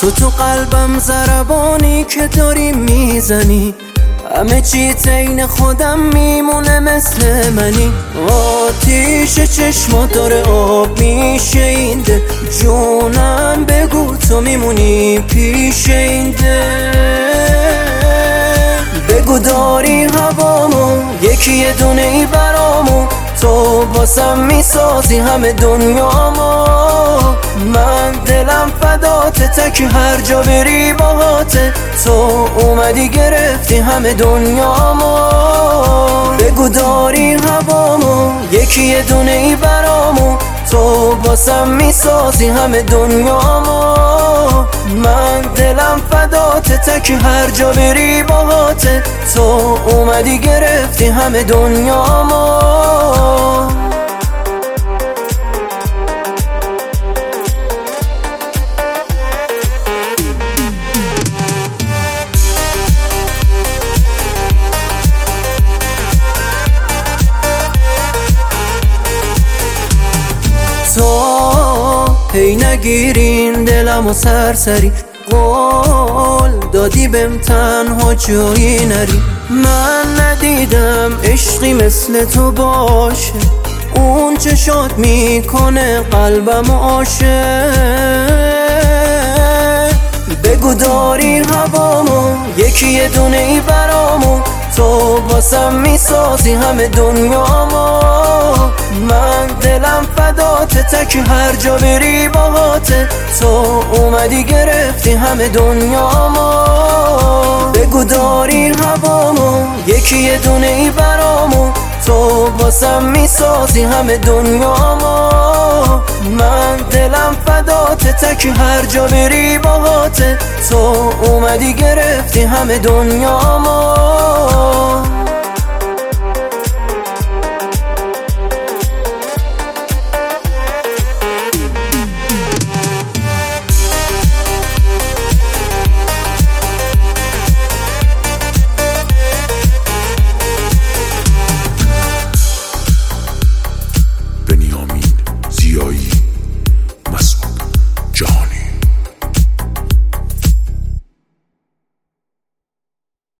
تو قلبم ضربانی که داری میزنی، همه چی عین خودم میمونه مثل منی. آتیش چشمات داره آب میشه این دل، جونم بگو تو میمونی پیش این دل. بگو داری هوامو یکی یه دونه ای برامو، تو باسم میسازی همه دنیامو. من دلم فداته تک هر جا بری باهاته، تو اومدی گرفتی همه دنیامو. بگو داری هوامو یکی یه دونه ای برامو، تو باسم میسازی همه دنیامو. من دلم فداته تک هر جا بری باهاته، تو اومدی گرفتی همه دنیامو. تو هی نگیرین دلمو سرسری، قول دادی بهم تنها جایی نری. من ندیدم عشقی مثل تو باشه، اون چشات میکنه قلبم عاشق. بگو داری هوامو یکی یه دونه ای برامو، تو باسم میسازی همه دنیامو. من دلم فداته تک هر جا بری باهاته، تو اومدی گرفتی همه دنیامو. بگو داری هوامو یکی یه دونه ای برامو، تو باسم میسازی همه دنیامو. من دلم فداته تک هر جا بری باهاته، تو اومدی گرفتی همه دنیامو.